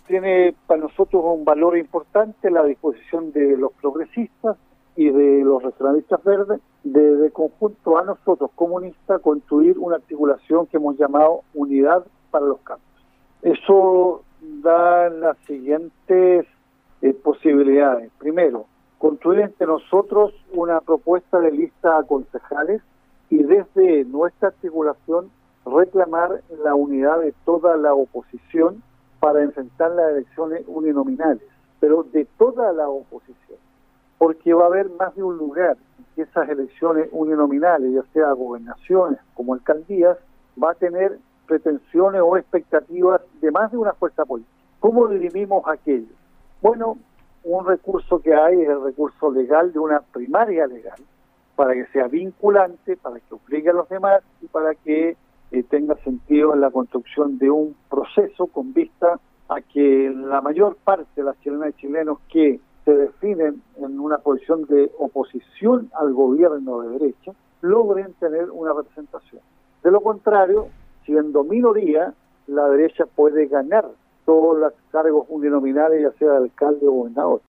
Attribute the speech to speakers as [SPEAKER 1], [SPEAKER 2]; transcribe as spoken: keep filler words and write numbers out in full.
[SPEAKER 1] tiene para nosotros un valor importante la disposición de los progresistas y de los regionalistas verdes de, de conjunto a nosotros comunistas construir una articulación que hemos llamado Unidad para los Cambios. Eso da las siguientes eh, posibilidades. Primero, construir entre nosotros una propuesta de lista a concejales y desde nuestra articulación reclamar la unidad de toda la oposición para enfrentar las elecciones uninominales, pero de toda la oposición, porque va a haber más de un lugar en que esas elecciones uninominales, ya sea gobernaciones como alcaldías, va a tener pretensiones o expectativas de más de una fuerza política. ¿Cómo dirimimos aquello? Bueno, un recurso que hay es el recurso legal de una primaria legal, para que sea vinculante, para que obligue a los demás y para que eh, tenga sentido en la construcción de un proceso con vista a que la mayor parte de las chilenas y chilenos que se definen en una posición de oposición al gobierno de derecha logren tener una representación. De lo contrario, siendo minoría, la derecha puede ganar todos los cargos uninominales, ya sea de alcalde o gobernador.